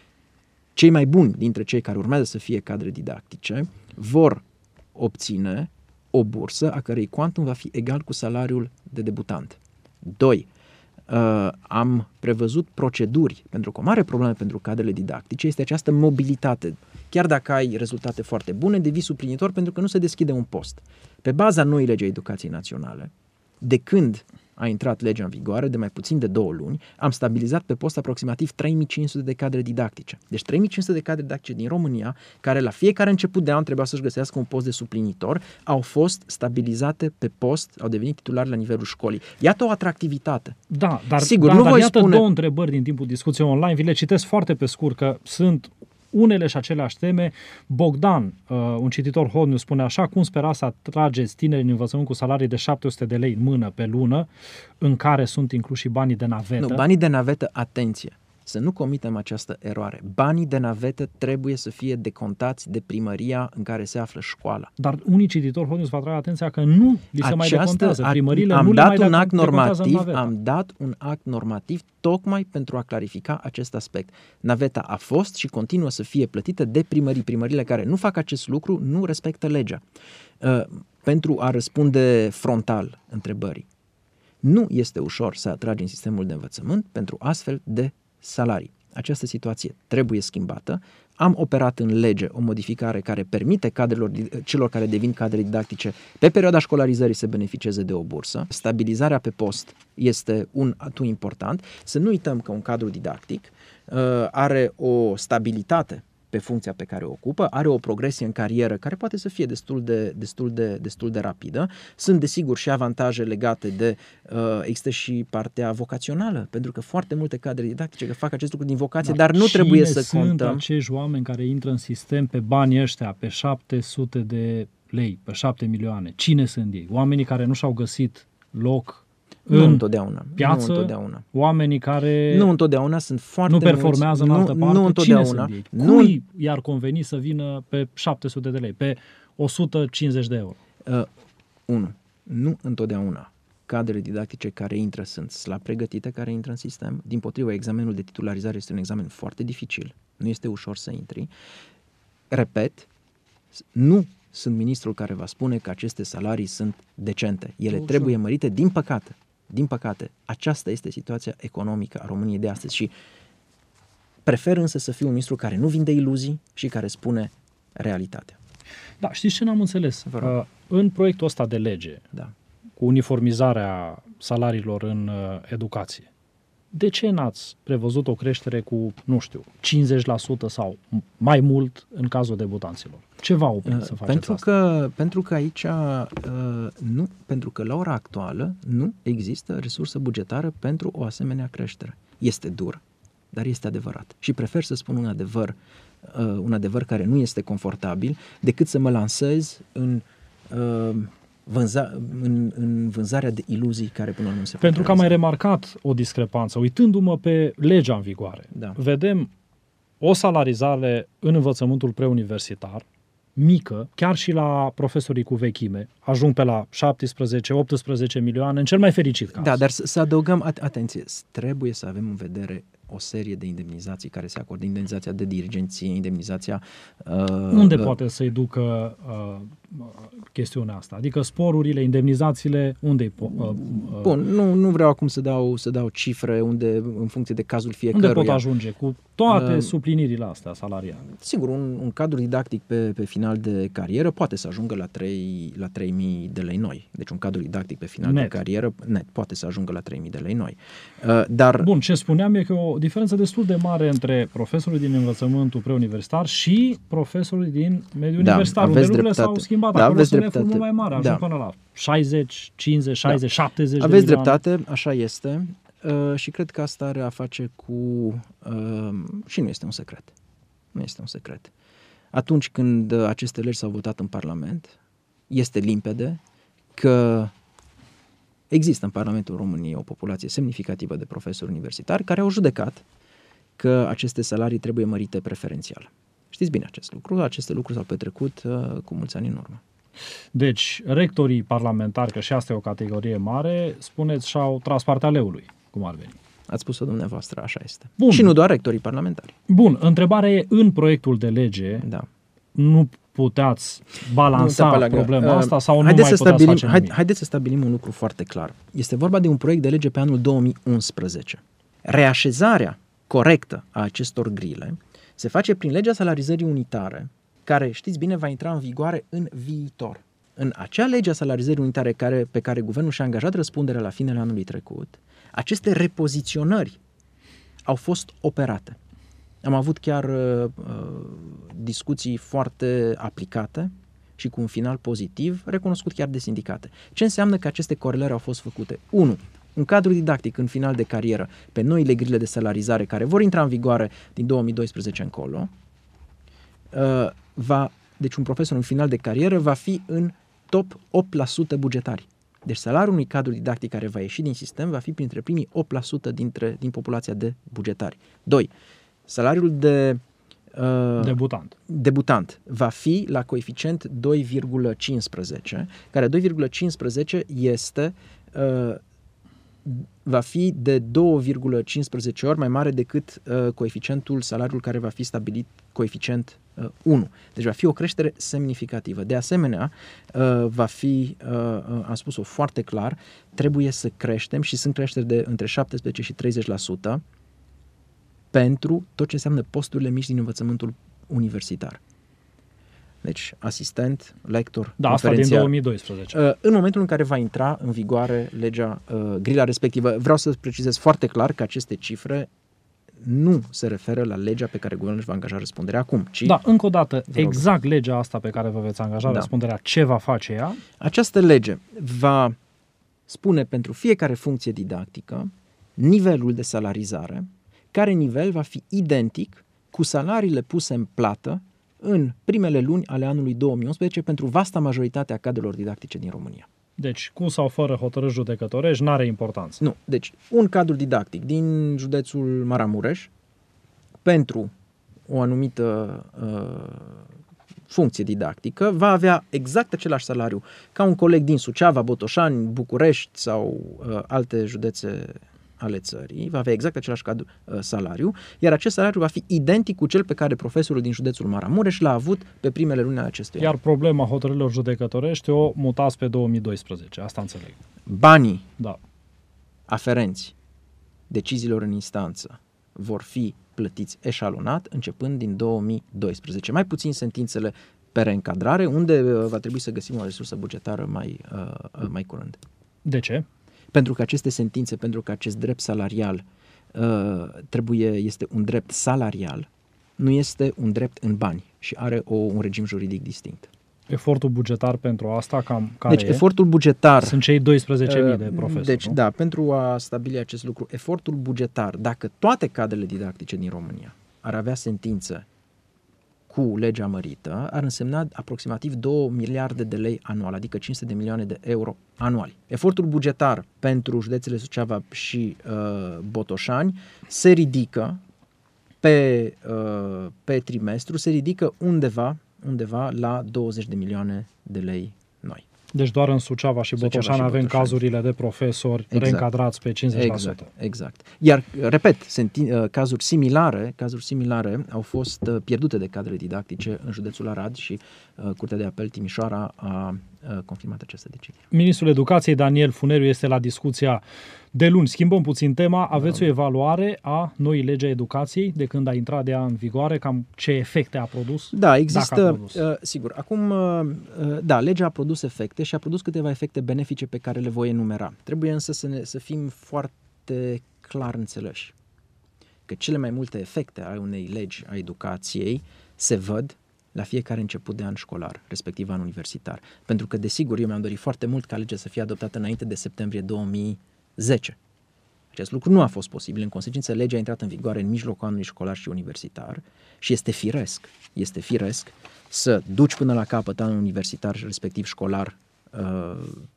Speaker 2: cei mai buni dintre cei care urmează să fie cadre didactice vor obține o bursă a cărei quantum va fi egal cu salariul de debutant. Doi, uh, am prevăzut proceduri, pentru că o mare problemă pentru cadrele didactice este această mobilitate. Chiar dacă ai rezultate foarte bune, devii suplinitor pentru că nu se deschide un post. Pe baza noii legi a educației naționale, de când a intrat legea în vigoare, de mai puțin de două luni, am stabilizat pe post aproximativ trei mii cinci sute de cadre didactice. Deci trei mii cinci sute de cadre didactice din România, care la fiecare început de an trebuia să-și găsească un post de suplinitor, au fost stabilizate pe post, au devenit titulari la nivelul școlii. Iată o atractivitate.
Speaker 1: Da, dar,
Speaker 2: Sigur,
Speaker 1: da,
Speaker 2: nu
Speaker 1: dar
Speaker 2: voi
Speaker 1: iată
Speaker 2: spune...
Speaker 1: două întrebări din timpul discuției online, vi le citesc foarte pe scurt, că sunt unele și aceleași teme. Bogdan, uh, un cititor Hot News, spune așa: cum spera să atrageți tineri în învățământ cu salarii de șapte sute de lei în mână pe lună, în care sunt incluși banii de navetă?
Speaker 2: Nu, banii de navetă, atenție, să nu comitem această eroare. Banii de navetă trebuie să fie decontați de primăria în care se află școala.
Speaker 1: Dar unii cititori Hot News vă atrag atenția că nu li se mai decontează. Primările
Speaker 2: am
Speaker 1: nu
Speaker 2: dat
Speaker 1: le mai
Speaker 2: un act normativ,
Speaker 1: naveta.
Speaker 2: am dat un act normativ tocmai pentru a clarifica acest aspect. Naveta a fost și continuă să fie plătită de primării. Primările care nu fac acest lucru nu respectă legea. Uh, pentru a răspunde frontal întrebării, nu este ușor să atragi în sistemul de învățământ pentru astfel de salarii. Această situație trebuie schimbată. Am operat în lege o modificare care permite cadrelor, celor care devin cadre didactice pe perioada școlarizării să beneficieze de o bursă. Stabilizarea pe post este un atu important. Să nu uităm că un cadru didactic uh, are o stabilitate pe funcția pe care o ocupă, are o progresie în carieră care poate să fie destul de, destul de, destul de rapidă. Sunt desigur și avantaje legate de, uh, există și partea vocațională, pentru că foarte multe cadre didactice că fac acest lucru din vocație, dar, dar nu trebuie să
Speaker 1: sunt
Speaker 2: contăm.
Speaker 1: Sunt acești oameni care intră în sistem pe banii ăștia, pe șapte sute de lei, pe șapte milioane? Cine sunt ei? Oamenii care nu și-au găsit loc
Speaker 2: Nu
Speaker 1: în
Speaker 2: întotdeauna.
Speaker 1: piață,
Speaker 2: nu întotdeauna.
Speaker 1: Oamenii care
Speaker 2: nu întotdeauna sunt foarte
Speaker 1: nu performează
Speaker 2: mulți,
Speaker 1: în altă
Speaker 2: nu,
Speaker 1: parte.
Speaker 2: Nu întotdeauna.
Speaker 1: Cine sunt ei?
Speaker 2: Nu,
Speaker 1: Cui i-ar conveni să vină pe șapte sute de lei, pe o sută cincizeci de euro?
Speaker 2: Uh, unu. Nu întotdeauna. Cadrele didactice care intră sunt slab pregătite, care intră în sistem. Dimpotrivă, examenul de titularizare este un examen foarte dificil. Nu este ușor să intri. Repet, nu sunt ministrul care va spune că aceste salarii sunt decente. Ele
Speaker 1: Ușor.
Speaker 2: trebuie mărite, din păcate. Din păcate, aceasta este situația economică a României de astăzi și prefer însă să fiu un ministru care nu vinde iluzii și care spune realitatea.
Speaker 1: Da, știți ce n-am înțeles?
Speaker 2: Vă rog.
Speaker 1: Uh, în proiectul ăsta de lege,
Speaker 2: Da.
Speaker 1: cu uniformizarea salariilor în uh, educație, de ce n-ați prevăzut o creștere cu, nu știu, cincizeci la sută sau mai mult în cazul debutanților? Ce v-a oprit
Speaker 2: Uh,
Speaker 1: să faceți
Speaker 2: pentru
Speaker 1: asta?
Speaker 2: că, pentru că aici uh, nu, pentru că la ora actuală nu există resursă bugetară pentru o asemenea creștere. Este dur, dar este adevărat. Și prefer să spun un adevăr, uh, un adevăr care nu este confortabil, decât să mă lansez în, uh, vânza, în, în vânzarea de iluzii care până la urmă nu se pot
Speaker 1: Pentru că am mai
Speaker 2: realiza.
Speaker 1: remarcat o discrepanță. Uitându-mă pe legea în vigoare,
Speaker 2: Da.
Speaker 1: vedem o salarizare în învățământul preuniversitar mică, chiar și la profesorii cu vechime, ajung pe la șaptesprezece optsprezece milioane, în cel mai fericit caz.
Speaker 2: Da, dar să, să adăugăm, at- atenție, trebuie să avem în vedere o serie de indemnizații care se acordă, indemnizația de dirigenție, indemnizația... Uh,
Speaker 1: Unde
Speaker 2: uh,
Speaker 1: poate să-i ducă uh, chestiunea asta? Adică sporurile, indemnizațiile, unde-i po- uh, uh,
Speaker 2: Bun, nu, nu vreau acum să dau, să dau cifre unde, în funcție de cazul fiecăruia.
Speaker 1: unde pot ajunge cu toate
Speaker 2: Uh,
Speaker 1: suplinirile astea salariale?
Speaker 2: Sigur, un, un cadru didactic pe, pe final de carieră poate să ajungă la trei la trei mii de lei noi. Deci un cadru didactic pe final
Speaker 1: Net.
Speaker 2: de carieră net poate să ajungă la trei mii de lei noi. Uh, dar
Speaker 1: Bun, ce spuneam e că o diferență destul de mare între profesorii din învățământul preuniversitar și profesorii din mediul
Speaker 2: Da,
Speaker 1: universitar, unde
Speaker 2: aveți
Speaker 1: lucrurile
Speaker 2: dreptate.
Speaker 1: s-au schimbat.
Speaker 2: Da,
Speaker 1: Acolo
Speaker 2: aveți
Speaker 1: sunt
Speaker 2: dreptate.
Speaker 1: reforme mai mari, ajung
Speaker 2: Da.
Speaker 1: până la șaizeci, cincizeci, șaizeci, șaptezeci
Speaker 2: aveți
Speaker 1: de milioane.
Speaker 2: dreptate, așa este. Uh, și cred că asta are a face cu... Uh, și nu este un secret. Nu este un secret. Atunci când uh, aceste legi s-au votat în Parlament, este limpede că există în Parlamentul României o populație semnificativă de profesori universitari care au judecat că aceste salarii trebuie mărite preferențial. Știți bine acest lucru, aceste lucruri s-au petrecut uh, cu mulți ani în urmă.
Speaker 1: Deci, rectorii parlamentari, că și asta e o categorie mare, spuneți, și-au tras partea leului, cum ar veni.
Speaker 2: Ați spus-o dumneavoastră, așa este.
Speaker 1: Bun.
Speaker 2: Și nu doar rectorii parlamentari.
Speaker 1: Bun, întrebarea e, în proiectul de lege,
Speaker 2: Da.
Speaker 1: nu puteați balansa
Speaker 2: Nu, Tapalaga,
Speaker 1: problema
Speaker 2: uh,
Speaker 1: asta sau nu
Speaker 2: haideți
Speaker 1: mai
Speaker 2: să
Speaker 1: puteți
Speaker 2: stabilim,
Speaker 1: face
Speaker 2: hai,
Speaker 1: nimic?
Speaker 2: Haideți să stabilim un lucru foarte clar. Este vorba de un proiect de lege pe anul două mii unsprezece. Reașezarea corectă a acestor grile se face prin legea salarizării unitare, care, știți bine, va intra în vigoare în viitor. În acea lege a salarizării unitare care, pe care guvernul și-a angajat răspunderea la finele anului trecut, aceste repoziționări au fost operate. Am avut chiar uh, discuții foarte aplicate și cu un final pozitiv, recunoscut chiar de sindicate. Ce înseamnă că aceste corelări au fost făcute? unu. Un cadru didactic în final de carieră pe noile grile de salarizare care vor intra în vigoare din două mii doisprezece încolo, uh, va, deci un profesor în final de carieră va fi în top opt la sută bugetari. Deci salariul unui cadru didactic care va ieși din sistem va fi printre primii opt la sută dintre, din populația de bugetari. doi. Salariul de uh,
Speaker 1: Debutant.
Speaker 2: debutant va fi la coeficient doi virgulă cincisprezece, care doi virgulă cincisprezece este uh, va fi de doi virgulă cincisprezece ori mai mare decât uh, coeficientul salariul care va fi stabilit coeficient uh, unu. Deci va fi o creștere semnificativă. De asemenea, uh, va fi, uh, uh, am spus-o foarte clar, trebuie să creștem și sunt creșteri de între șaptesprezece și treizeci la sută pentru tot ce înseamnă posturile mici din învățământul universitar. Deci, asistent, lector,
Speaker 1: Da, asta din
Speaker 2: conferențiar.
Speaker 1: două mii doisprezece.
Speaker 2: Uh, în momentul în care va intra în vigoare legea, uh, grila respectivă. Vreau să precizez foarte clar că aceste cifre nu se referă la legea pe care guvernul își va angaja răspunderea acum, ci
Speaker 1: Da, încă o dată,
Speaker 2: rog.
Speaker 1: exact legea asta pe care vă veți angaja
Speaker 2: Da.
Speaker 1: răspunderea, ce va face ea?
Speaker 2: această lege va spune pentru fiecare funcție didactică nivelul de salarizare, care nivel va fi identic cu salariile puse în plată în primele luni ale anului două mii unsprezece pentru vasta majoritate a cadrelor didactice din România.
Speaker 1: Deci, cu sau fără hotărâri judecătorești, n-are importanță.
Speaker 2: Nu, deci un cadru didactic din județul Maramureș pentru o anumită uh, funcție didactică va avea exact același salariu ca un coleg din Suceava, Botoșani, București sau uh, alte județe ale țării, va avea exact același cadru, uh, salariu, iar acest salariu va fi identic cu cel pe care profesorul din județul Maramureș l-a avut pe primele luni ale acestui an.
Speaker 1: Iar problema hotărârilor judecătorești o mutați pe două mii doisprezece, asta înțeleg.
Speaker 2: Banii
Speaker 1: Da.
Speaker 2: aferenți deciziilor în instanță vor fi plătiți eșalonat începând din două mii doisprezece. Mai puțin sentințele pe reîncadrare, unde uh, va trebui să găsim o resursă bugetară mai, uh, mai curând.
Speaker 1: De ce?
Speaker 2: Pentru că aceste sentințe, pentru că acest drept salarial uh, trebuie, este un drept salarial, nu este un drept în bani și are o, un regim juridic distinct.
Speaker 1: Efortul bugetar pentru asta, cam care
Speaker 2: Deci
Speaker 1: e?
Speaker 2: efortul bugetar...
Speaker 1: Sunt cei doisprezece mii de profesori,
Speaker 2: Deci,
Speaker 1: nu?
Speaker 2: da, pentru a stabili acest lucru, efortul bugetar, dacă toate cadrele didactice din România ar avea sentință cu legea mărită, ar însemna aproximativ două miliarde de lei anual, adică cinci sute de milioane de euro anuali. Efortul bugetar pentru județele Suceava și uh, Botoșani se ridică pe, uh, pe trimestru, se ridică undeva, undeva la douăzeci de milioane de lei noi.
Speaker 1: Deci doar în Suceava și
Speaker 2: Suceava
Speaker 1: Botoșani
Speaker 2: și
Speaker 1: avem
Speaker 2: Botoșani.
Speaker 1: cazurile de profesori
Speaker 2: Exact.
Speaker 1: reîncadrați pe cincizeci la sută.
Speaker 2: Exact, exact. Iar, repet, senti- cazuri similare, cazuri similare au fost pierdute de cadre didactice în județul Arad și uh, Curtea de Apel Timișoara a uh, confirmat această decizie.
Speaker 1: Ministrul Educației Daniel Funeriu este la discuția de luni. Schimbăm puțin tema. Aveți o evaluare a noii lege a educației de când a intrat de ea în vigoare? Cam ce efecte a produs?
Speaker 2: Da, există,
Speaker 1: Dacă a produs.
Speaker 2: uh, sigur, acum, uh, da, legea a produs efecte și a produs câteva efecte benefice pe care le voi enumera. Trebuie însă să, ne, să fim foarte clar înțeleși că cele mai multe efecte ale unei legi a educației se văd la fiecare început de an școlar, respectiv an universitar. Pentru că, desigur, eu mi-am dorit foarte mult ca legea să fie adoptată înainte de septembrie două mii zece. Acest lucru nu a fost posibil. În consecință, legea a intrat în vigoare în mijlocul anului școlar și universitar și este firesc, este firesc să duci până la capăt anul universitar și respectiv școlar uh,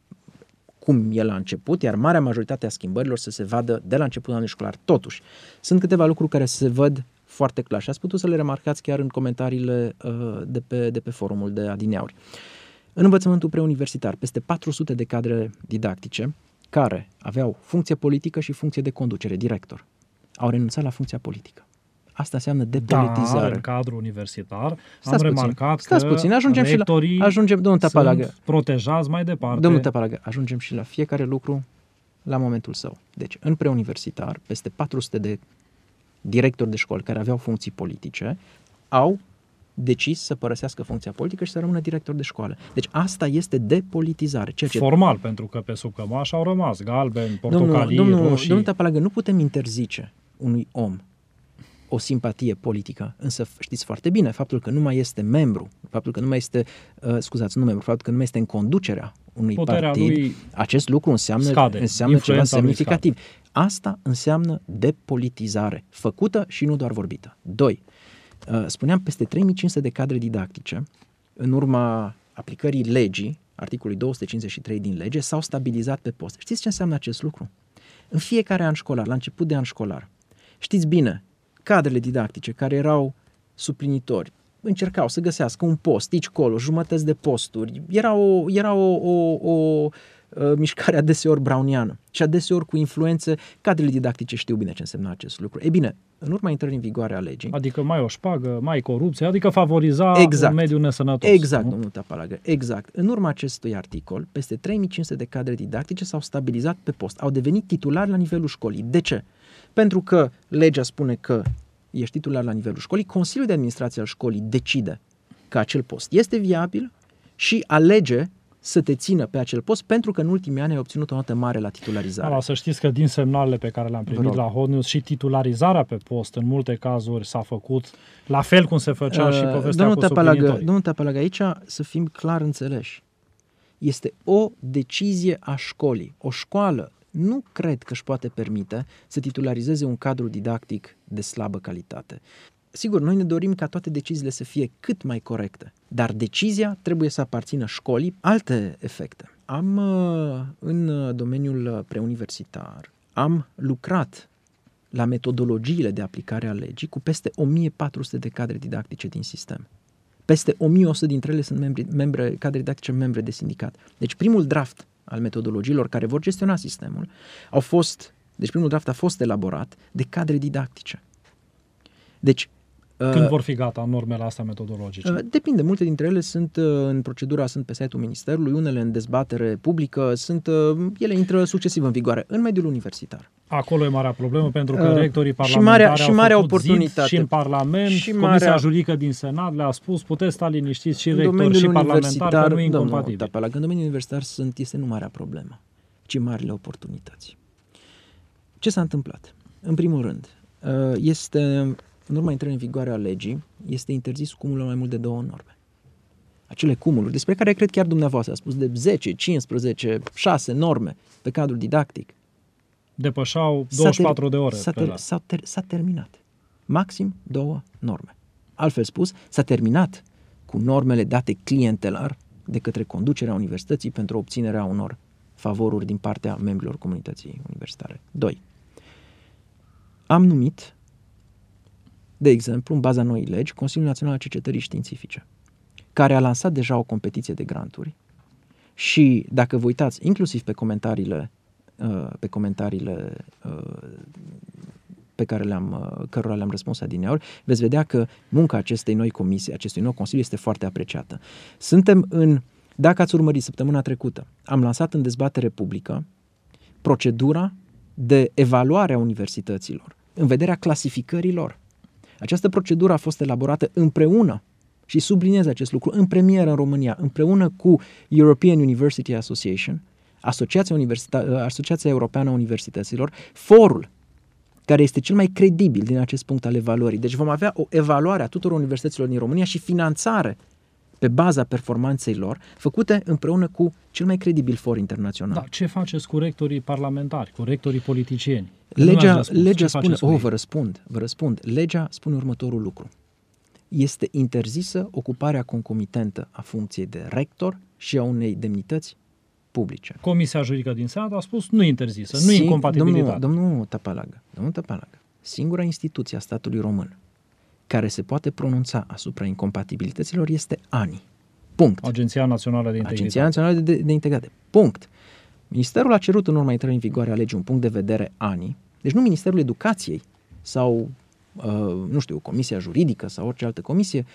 Speaker 2: cum el a început, iar marea majoritate a schimbărilor să se vadă de la începutul anului școlar. Totuși, sunt câteva lucruri care se văd foarte clar și ați putut să le remarcați chiar în comentariile uh, de, pe, de pe forumul de adineauri. În învățământul preuniversitar, peste patru sute de cadre didactice care aveau funcție politică și funcție de conducere, director, au renunțat la funcția politică. Asta înseamnă depolitizare.
Speaker 1: Dar în cadrul universitar
Speaker 2: Stați
Speaker 1: am
Speaker 2: puțin,
Speaker 1: remarcat
Speaker 2: stați
Speaker 1: că
Speaker 2: puțin, ajungem și la, ajungem, domnul Tapalagă,
Speaker 1: sunt protejați mai departe.
Speaker 2: Domnul Tapalagă, ajungem și la fiecare lucru la momentul său. Deci, în preuniversitar, peste patru sute de directori de școli care aveau funcții politice au decis să părăsească funcția politică și să rămână director de școală. Deci asta este depolitizare. Ceea ce...
Speaker 1: Formal, pentru că pe sub cămaș au rămas galbeni, portocalii,
Speaker 2: domnul, domnul,
Speaker 1: roșii.
Speaker 2: Domnul Tapalagă, nu putem interzice unui om o simpatie politică, însă știți foarte bine faptul că nu mai este membru, faptul că nu mai este, uh, scuzați, nu membru, faptul că nu mai este în conducerea unui
Speaker 1: Puterea
Speaker 2: partid,
Speaker 1: lui
Speaker 2: acest lucru înseamnă,
Speaker 1: scade,
Speaker 2: înseamnă ceva
Speaker 1: influența lui
Speaker 2: semnificativ. Asta înseamnă depolitizare, făcută și nu doar vorbită. Doi, uh, spuneam, peste trei mii cinci sute de cadre didactice, în urma aplicării legii, articolului două sute cincizeci și trei din lege, s-au stabilizat pe post. Știți ce înseamnă acest lucru? În fiecare an școlar, la început de an școlar, știți bine, cadrele didactice care erau suplinitori încercau să găsească un post, aici, colo, jumătăți de posturi. Era o, era o, o, o, o mișcare adeseori browniană și adeseori cu influențe. Cadrele didactice știu bine ce însemna acest lucru. E bine, în urma intrării în vigoare a legii...
Speaker 1: Adică mai o șpagă, mai corupție, adică favoriza
Speaker 2: exact,
Speaker 1: un mediu nesănătos.
Speaker 2: Exact,
Speaker 1: nu?
Speaker 2: domnul Tapalagă, exact. În urma acestui articol, peste trei mii cinci sute de cadre didactice s-au stabilizat pe post, au devenit titulari la nivelul școlii. De ce? Pentru că legea spune că ești titular la nivelul școlii, Consiliul de Administrație al școlii decide că acel post este viabil și alege să te țină pe acel post pentru că în ultimii ani ai obținut o notă mare la titularizare.
Speaker 1: Da, să știți că din semnalele pe care le-am primit la Hot News și titularizarea pe post în multe cazuri s-a făcut la fel cum se făcea uh, și povestea
Speaker 2: domnul
Speaker 1: cu
Speaker 2: Tapalagă,
Speaker 1: suplinitorii.
Speaker 2: Domnul Tapalagă, aici să fim clar înțeleși. Este o decizie a școlii. O școală nu cred că își poate permite să titularizeze un cadru didactic de slabă calitate. Sigur, noi ne dorim ca toate deciziile să fie cât mai corecte, dar decizia trebuie să aparțină școlii. Alte efecte. Am, în domeniul preuniversitar, am lucrat la metodologiile de aplicare a legii cu peste o mie patru sute de cadre didactice din sistem. Peste o mie o sută dintre ele sunt membri, membre, cadre didactice membre de sindicat. Deci primul draft al metodologiilor care vor gestiona sistemul au fost Deci primul draft a fost elaborat de cadre didactice. Deci
Speaker 1: Când vor fi gata normele astea metodologice?
Speaker 2: Depinde, multe dintre ele sunt în procedura, sunt pe site-ul Ministerului, unele în dezbatere publică, sunt, ele intră succesiv în vigoare în mediul universitar.
Speaker 1: Acolo e marea problemă, pentru că rectorii
Speaker 2: și
Speaker 1: parlamentari
Speaker 2: marea, și
Speaker 1: au
Speaker 2: marea
Speaker 1: făcut
Speaker 2: oportunitate.
Speaker 1: zid și în Parlament, și Comisia
Speaker 2: marea...
Speaker 1: Juridică din Senat le-a spus, puteți sta liniștiți și rectori și parlamentari, că nu e incompatibil.
Speaker 2: Da, la domeniul universitar sunt, este nu marea problemă, ci marile oportunități. Ce s-a întâmplat? În primul rând, este... în urma intrării în vigoare a legii, este interzis cumulul mai mult de două norme. Acele cumuluri, despre care cred chiar dumneavoastră a spus de zece, cincisprezece, șase norme pe cadrul didactic.
Speaker 1: Depășeau douăzeci și patru de ore.
Speaker 2: S-a, ter- s-a, ter- s-a terminat. Maxim două norme. Altfel spus, s-a terminat cu normele date clientelar de către conducerea universității pentru obținerea unor favoruri din partea membrilor comunității universitare. doi. Am numit, de exemplu, în baza noii legi, Consiliul Național al Cercetării Științifice, care a lansat deja o competiție de granturi și, dacă vă uitați, inclusiv pe comentariile, pe comentariile pe care le-am, cărora le-am răspuns adineauri, veți vedea că munca acestei noi comisii, acestui nou Consiliu este foarte apreciată. Suntem în, dacă ați urmărit săptămâna trecută, am lansat în dezbatere publică procedura de evaluare a universităților în vederea clasificării lor. Această procedură a fost elaborată împreună, și subliniez acest lucru, în premieră în România, împreună cu European University Association, Asociația, Universita- Asociația Europeană a Universităților, forul care este cel mai credibil din acest punct al evaluării. Deci vom avea o evaluare a tuturor universităților din România și finanțare pe baza performanței lor, făcute împreună cu cel mai credibil for internațional.
Speaker 1: Da, ce faceți cu rectorii parlamentari, cu rectorii politicieni?
Speaker 2: Legea, legea spune, oh, vă răspund, vă răspund, legea spune următorul lucru. Este interzisă ocuparea concomitentă a funcției de rector și a unei demnități publice.
Speaker 1: Comisia Juridică din Senat a spus nu interzisă, nu e incompatibilitate.
Speaker 2: Domnul, domnul Tăpălagă, domnul Tăpălagă, singura instituție a statului român care se poate pronunța asupra incompatibilităților este A N I. Punct.
Speaker 1: Agenția Națională de Integritate.
Speaker 2: Agenția Națională de, de Integritate. Punct. Ministerul a cerut în urma intrării în vigoare a legii un punct de vedere A N I, deci nu Ministerul Educației sau, uh, nu știu, Comisia Juridică sau orice altă comisie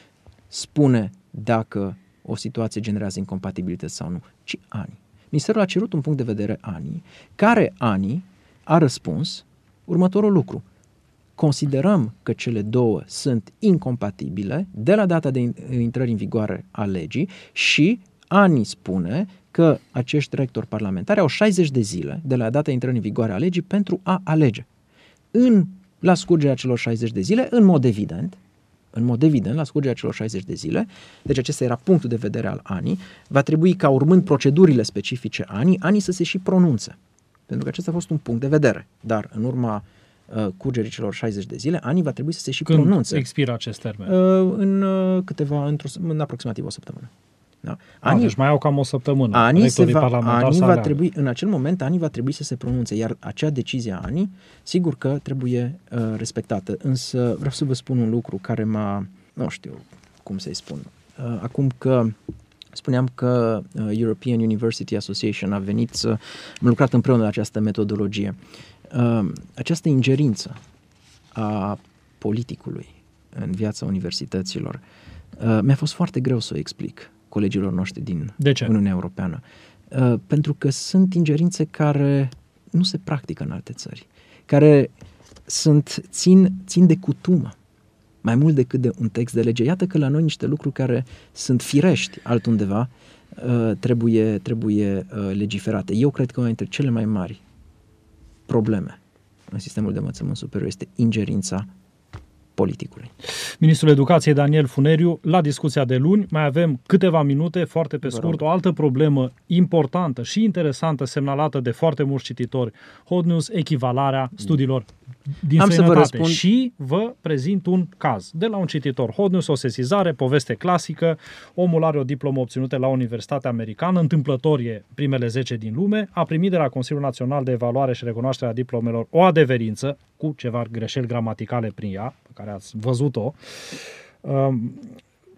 Speaker 2: spune dacă o situație generează incompatibilități sau nu, ci A N I. Ministerul a cerut un punct de vedere A N I, care A N I a răspuns următorul lucru. Considerăm că cele două sunt incompatibile de la data de intrării în vigoare a legii și A N I spune că acești rectori parlamentari au șaizeci de zile de la data intrării în vigoare a legii pentru a alege. În, la scurgerea celor șaizeci de zile, în mod evident, în mod evident, la scurgerea celor șaizeci de zile, deci acesta era punctul de vedere al A N I, va trebui ca urmând procedurile specifice A N I, A N I să se și pronunțe. Pentru că acesta a fost un punct de vedere, dar în urma uh, curgerii celor șaizeci de zile, A N I va trebui să se și
Speaker 1: Când
Speaker 2: pronunțe.
Speaker 1: Când expiră acest termen?
Speaker 2: Uh, în uh, câteva, într-o, în aproximativ o săptămână. Da.
Speaker 1: A, deci mai au cam o săptămână.
Speaker 2: ANI, se va, ANI va trebui, în acel moment ANI va trebui să se pronunțe, iar acea decizie a ANI, sigur că trebuie uh, respectată. Însă vreau să vă spun un lucru care m-a, nu știu cum să-i spun, uh, acum că spuneam că uh, European University Association a venit să, am lucrat împreună la această metodologie. Uh, această ingerință a politicului în viața universităților uh, mi-a fost foarte greu să o explic colegilor noștri din Uniunea Europeană. Uh, pentru că sunt ingerințe care nu se practică în alte țări, care sunt, țin, țin de cutumă, mai mult decât de un text de lege. Iată că la noi niște lucruri care sunt firești altundeva uh, trebuie, trebuie uh, legiferate. Eu cred că una dintre cele mai mari probleme în sistemul de învățământ superior este ingerința politicului.
Speaker 1: Ministrul Educației Daniel Funeriu, la discuția de luni, mai avem câteva minute, foarte pe scurt, o altă problemă importantă și interesantă semnalată de foarte mulți cititori, Hot News, echivalarea studiilor din
Speaker 2: Am
Speaker 1: străinătate.
Speaker 2: Să vă răspund.
Speaker 1: Și vă prezint un caz de la un cititor. Hot News, o sesizare, poveste clasică, omul are o diplomă obținută la Universitatea Americană, întâmplător e primele zece din lume, a primit de la Consiliul Național de Evaluare și Recunoaștere a Diplomelor o adeverință, cu ceva greșeli gramaticale prin ea, pe care ați văzut-o,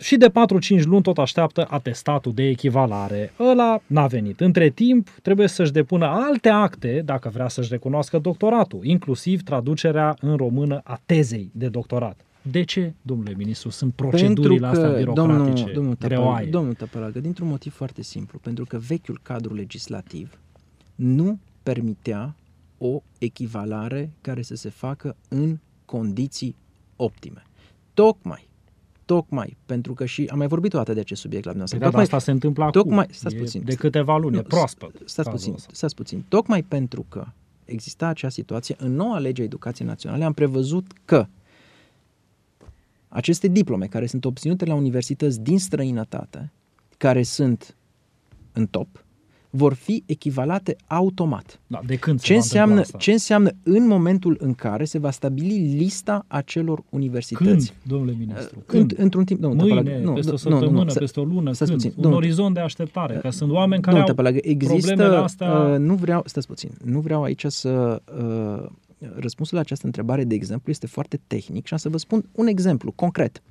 Speaker 1: și de patru-cinci luni tot așteaptă atestatul de echivalare. Ăla n-a venit. Între timp, trebuie să-și depună alte acte dacă vrea să-și recunoască doctoratul, inclusiv traducerea în română a tezei de doctorat. De ce, domnule ministru, sunt procedurile
Speaker 2: că,
Speaker 1: astea birocratice,
Speaker 2: domnul, domnul
Speaker 1: greoaie?
Speaker 2: Domnul Tăpălagă, dintr-un motiv foarte simplu, pentru că vechiul cadru legislativ nu permitea o echivalare care să se facă în condiții optime. Tocmai, tocmai, pentru că și am mai vorbit o dată de acest subiect la dumneavoastră.
Speaker 1: Păi da,
Speaker 2: tocmai,
Speaker 1: asta se întâmplă
Speaker 2: tocmai,
Speaker 1: acum,
Speaker 2: stați puțin,
Speaker 1: de câteva luni,
Speaker 2: nu,
Speaker 1: e proaspăt.
Speaker 2: Stați puțin, stați puțin. Tocmai pentru că exista acea situație, în noua lege a educației naționale am prevăzut că aceste diplome care sunt obținute la universități din străinătate, care sunt în top, vor fi echivalate automat.
Speaker 1: Da, de când se
Speaker 2: ce,
Speaker 1: va
Speaker 2: înseamnă,
Speaker 1: asta?
Speaker 2: ce înseamnă în momentul în care se va stabili lista acelor universități?
Speaker 1: Când, domnule ministru? Când?
Speaker 2: Într-un timp, nu,
Speaker 1: Mâine,
Speaker 2: Tăpălagă, nu,
Speaker 1: peste o
Speaker 2: nu,
Speaker 1: săptămână,
Speaker 2: nu, nu,
Speaker 1: peste o lună,
Speaker 2: stați
Speaker 1: când?
Speaker 2: puțin,
Speaker 1: Un
Speaker 2: domnul,
Speaker 1: orizont de așteptare, că sunt oameni care
Speaker 2: domnul
Speaker 1: au
Speaker 2: Tăpălagă, există,
Speaker 1: problemele astea...
Speaker 2: uh, nu vreau, stați puțin, nu vreau aici să... Uh, răspunsul la această întrebare, de exemplu, este foarte tehnic și am să vă spun un exemplu concret.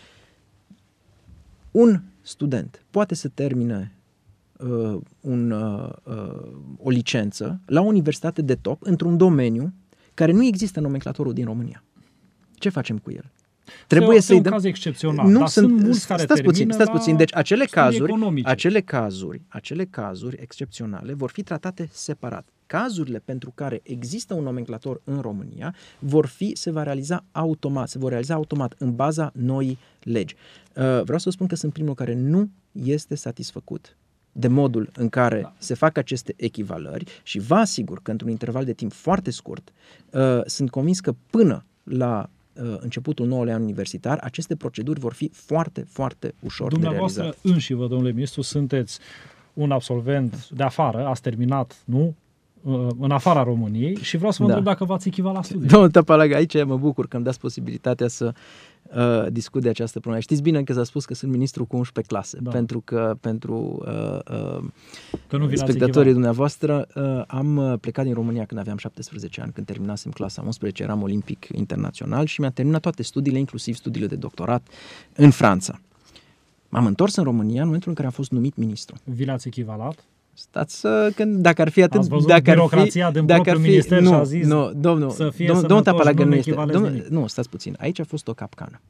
Speaker 2: Un student poate să termine uh, un, uh, uh, o licență la o universitate de top într-un domeniu care nu există în nomenclatorul din România. Ce facem cu el? Trebuie să-i
Speaker 1: un
Speaker 2: dăm...
Speaker 1: caz excepțional,
Speaker 2: nu
Speaker 1: dar sunt, sunt mulți care
Speaker 2: stați puțin, stați puțin. Deci acele cazuri,
Speaker 1: economice.
Speaker 2: acele cazuri, acele cazuri excepționale vor fi tratate separat. Cazurile pentru care există un nomenclator în România vor fi, se va realiza automat, se vor realiza automat în baza noii legi. Vreau să vă spun că sunt primul care nu este satisfăcut de modul în care da. se fac aceste echivalări și vă asigur că într-un interval de timp foarte scurt sunt convins că până la începutul noului an universitar, aceste proceduri vor fi foarte, foarte ușor de realizat.
Speaker 1: Dumneavoastră înșivă, domnule ministru, sunteți un absolvent de afară, ați terminat, nu? În afara României și vreau să vă da. întreb dacă v-ați echivalat studiile.
Speaker 2: Domnul Tăpălagă, aici mă bucur că îmi dați posibilitatea să uh, discut de această problemă. Știți bine că s-a spus că sunt ministru cu unsprezece clase, da. pentru că pentru uh, uh, că nu spectatorii dumneavoastră uh, am plecat din România când aveam șaptesprezece ani, când terminasem clasa unsprezece, eram olimpic internațional și mi-am terminat toate studiile, inclusiv studiile de doctorat în Franța. M-am întors în România în momentul în care am fost numit ministru.
Speaker 1: Vi l-ați echivalat?
Speaker 2: Stați să, când, dacă ar fi atât...
Speaker 1: Ați văzut
Speaker 2: dacă
Speaker 1: birocrația
Speaker 2: ar fi,
Speaker 1: din
Speaker 2: dacă
Speaker 1: propriul
Speaker 2: ar fi,
Speaker 1: minister
Speaker 2: nu,
Speaker 1: și a zis
Speaker 2: nu, domnul,
Speaker 1: să fie
Speaker 2: domnul,
Speaker 1: sănătoși,
Speaker 2: Tăpălagă,
Speaker 1: nu
Speaker 2: nu este... Domnul,
Speaker 1: nu,
Speaker 2: stați puțin, aici a fost o capcană.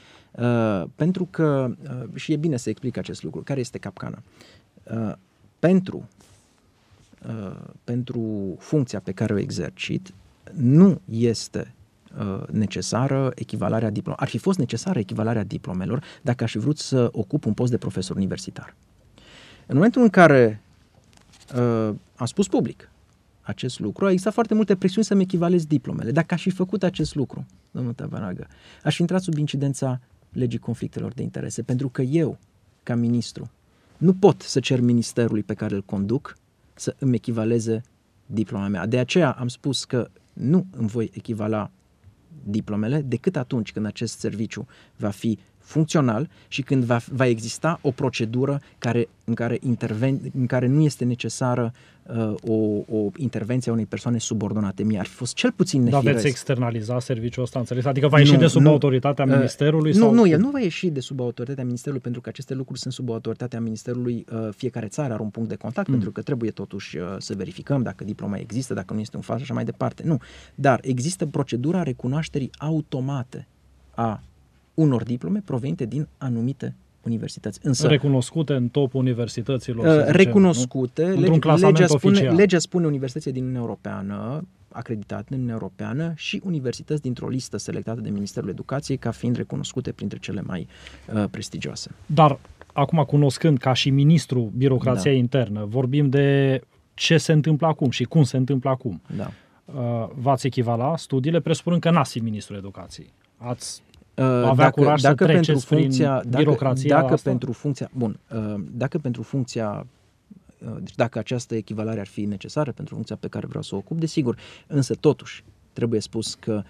Speaker 2: Uh, pentru că, uh, și e bine să explic acest lucru, care este capcana? Uh, pentru, uh, pentru funcția pe care o exercit, nu este uh, necesară echivalarea diplomelor. Ar fi fost necesară echivalarea diplomelor dacă aș fi vrut să ocup un post de profesor universitar. În momentul în care Uh, am spus public acest lucru, a existat foarte multe presiuni să-mi echivalez diplomele. Dacă aș fi făcut acest lucru, domnul Tăpălagă, aș fi intrat sub incidența legii conflictelor de interese, pentru că eu, ca ministru, nu pot să cer ministerului pe care îl conduc să îmi echivaleze diploma mea. De aceea am spus că nu îmi voi echivala diplomele decât atunci când acest serviciu va fi funcțional și când va, va exista o procedură care, în, care interven, în care nu este necesară uh, o, o intervenție a unei persoane subordonate mie. Ar fi fost cel puțin nefiresc.
Speaker 1: Dar veți externaliza serviciul ăsta, înțeles? Adică va ieși nu, de sub nu, autoritatea uh, ministerului?
Speaker 2: Nu,
Speaker 1: sau...
Speaker 2: nu, el nu va ieși de sub autoritatea ministerului, pentru că aceste lucruri sunt sub autoritatea ministerului. Uh, fiecare țară are un punct de contact, mm. pentru că trebuie totuși uh, să verificăm dacă diploma există, dacă nu este un fals și așa mai departe. Nu. Dar există procedura recunoașterii automate a unor diplome provenite din anumite universități. Însă,
Speaker 1: recunoscute în topul universităților.
Speaker 2: Uh, recunoscute.
Speaker 1: Zicem, lege, legea,
Speaker 2: spune, legea spune universității din Uniunea Europeană, acreditate în Uniunea Europeană, și universități dintr-o listă selectată de Ministerul Educației ca fiind recunoscute printre cele mai uh, prestigioase.
Speaker 1: Dar, acum cunoscând ca și ministru birocrația da. internă, vorbim de ce se întâmplă acum și cum se întâmplă acum.
Speaker 2: Da.
Speaker 1: Uh, v-ați echivala studiile, presupunând că n-ați fi ministrul educației. Ați
Speaker 2: avea
Speaker 1: dacă,
Speaker 2: curaj
Speaker 1: dacă
Speaker 2: să pentru funcția,
Speaker 1: prin birocrația
Speaker 2: dacă, dacă
Speaker 1: asta?
Speaker 2: pentru funcția, bun, dacă pentru funcția, deci dacă această echivalare ar fi necesară pentru funcția pe care vreau să o ocup, desigur, însă totuși trebuie spus că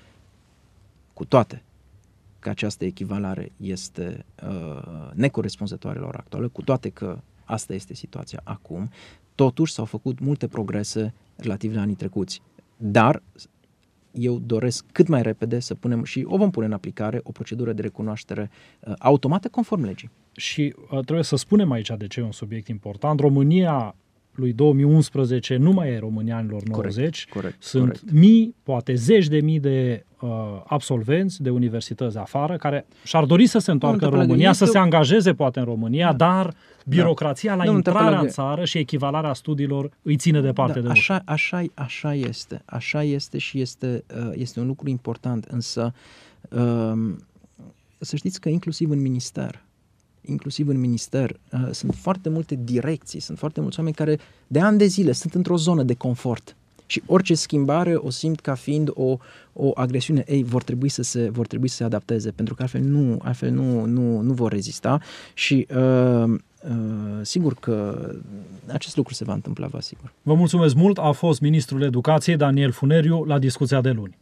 Speaker 2: cu toate că această echivalare este uh, necorespunzătoare la ora actuală, cu toate că asta este situația acum, totuși s-au făcut multe progrese relativ la anii trecuți, dar eu doresc cât mai repede să punem și o vom pune în aplicare o procedură de recunoaștere uh, automată conform legii.
Speaker 1: Și uh, trebuie să spunem aici de ce e un subiect important. România lui două mii unsprezece nu mai e România anilor nouăzeci.
Speaker 2: Corect, corect,
Speaker 1: Sunt
Speaker 2: corect.
Speaker 1: mii, poate zeci de mii de uh, absolvenți de universități afară care și-ar dori să se întoarcă în România, să se angajeze poate în România, da. dar birocrația da. la intrarea în țară și echivalarea studiilor îi ține departe
Speaker 2: da,
Speaker 1: de
Speaker 2: așa,
Speaker 1: ușă.
Speaker 2: așa, așa este. Așa este și este, este un lucru important. Însă să știți că inclusiv în minister, inclusiv în minister, sunt foarte multe direcții, sunt foarte mulți oameni care de ani de zile sunt într-o zonă de confort. Și orice schimbare o simt ca fiind o, o agresiune. Ei, vor trebui să se, vor trebui să se adapteze, pentru că altfel nu, altfel nu, nu, nu vor rezista și uh, uh, sigur că acest lucru se va întâmpla, vă asigur.
Speaker 1: Vă mulțumesc mult, a fost ministrul Educației Daniel Funeriu la discuția de luni.